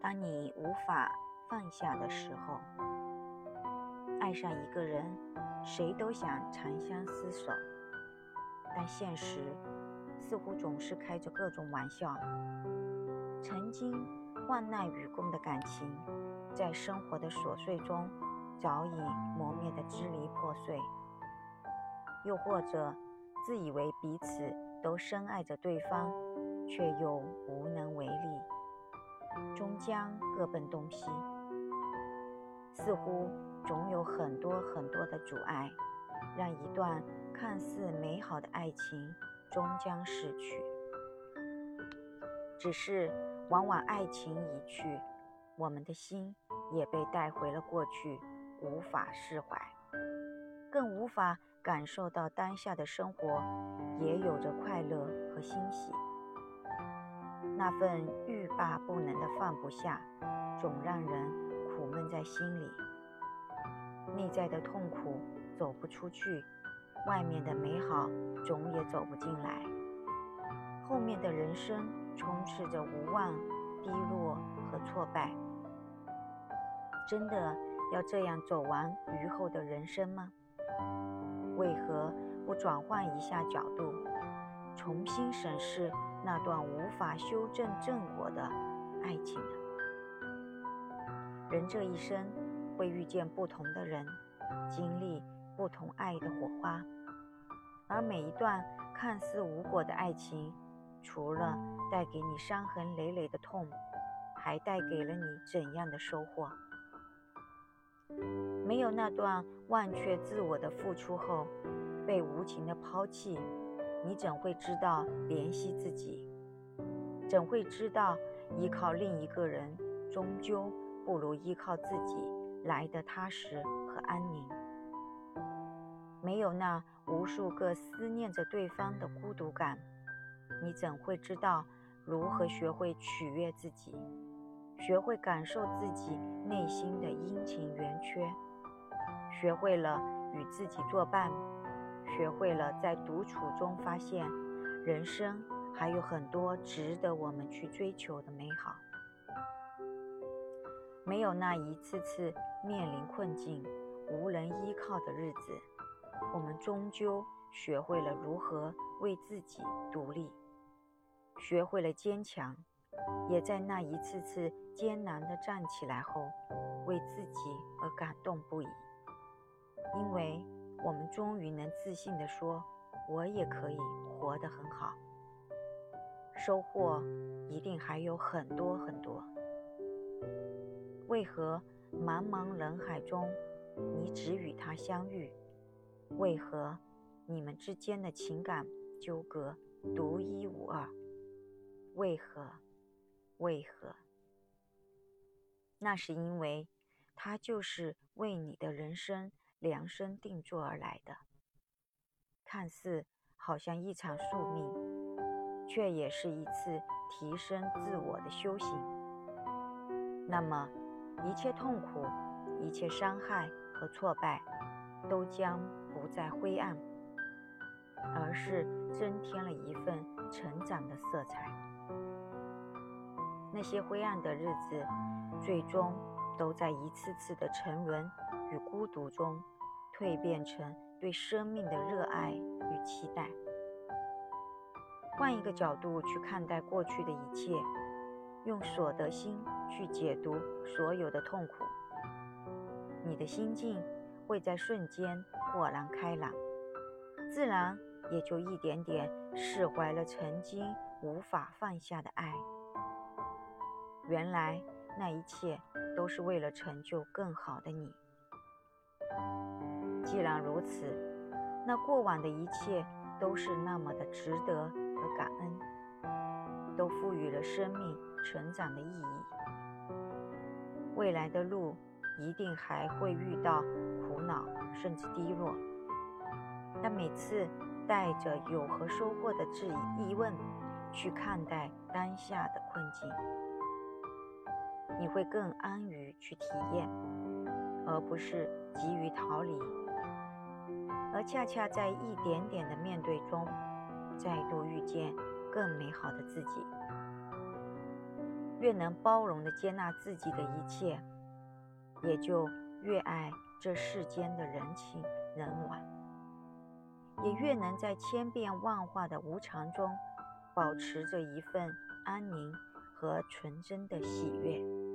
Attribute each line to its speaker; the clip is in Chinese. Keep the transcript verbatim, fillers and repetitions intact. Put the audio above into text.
Speaker 1: 当你无法放下的时候，爱上一个人，谁都想长相厮守，但现实似乎总是开着各种玩笑。曾经患难与共的感情，在生活的琐碎中早已磨灭得支离破碎，又或者自以为彼此都深爱着对方，却又无能为力，终将各奔东西。似乎总有很多很多的阻碍，让一段看似美好的爱情终将逝去。只是往往爱情一去，我们的心也被带回了过去，无法释怀，更无法感受到当下的生活也有着快乐和欣喜。那份欲罢不能的放不下，总让人苦闷在心里。内在的痛苦走不出去，外面的美好总也走不进来。后面的人生充斥着无望、低落和挫败。真的要这样走完余后的人生吗？为何不转换一下角度，重新审视那段无法修正正果的爱情呢？人这一生会遇见不同的人，经历不同爱的火花，而每一段看似无果的爱情，除了带给你伤痕累累的痛，还带给了你怎样的收获？没有那段忘却自我的付出后被无情的抛弃，你怎会知道怜惜自己？怎会知道依靠另一个人终究不如依靠自己来得踏实和安宁？没有那无数个思念着对方的孤独感，你怎会知道如何学会取悦自己，学会感受自己内心的阴晴圆缺，学会了与自己作伴，学会了在独处中发现人生还有很多值得我们去追求的美好。没有那一次次面临困境无人依靠的日子，我们终究学会了如何为自己独立，学会了坚强，也在那一次次艰难地站起来后，为自己而感动不已。因为我们终于能自信地说，我也可以活得很好。收获一定还有很多很多。为何茫茫人海中，你只与他相遇？为何你们之间的情感纠葛独一无二？为何？为何？那是因为他就是为你的人生量身定做而来的。看似好像一场宿命，却也是一次提升自我的修行。那么一切痛苦，一切伤害和挫败都将不再灰暗，而是增添了一份成长的色彩。那些灰暗的日子，最终都在一次次的沉沦与孤独中蜕变成对生命的热爱与期待。换一个角度去看待过去的一切，用所得心去解读所有的痛苦，你的心境会在瞬间豁然开朗，自然也就一点点释怀了曾经无法放下的爱。原来那一切都是为了成就更好的你。既然如此，那过往的一切都是那么的值得和感恩，都赋予了生命成长的意义。未来的路一定还会遇到苦恼甚至低落，但每次带着有何收获的质疑疑问去看待当下的困境，你会更安于去体验，而不是急于逃离，而恰恰在一点点的面对中，再度遇见更美好的自己。 越能包容地接纳自己的一切，也就越爱这世间的人情人往，也越能在千变万化的无常中保持着一份安宁和纯真的喜悦。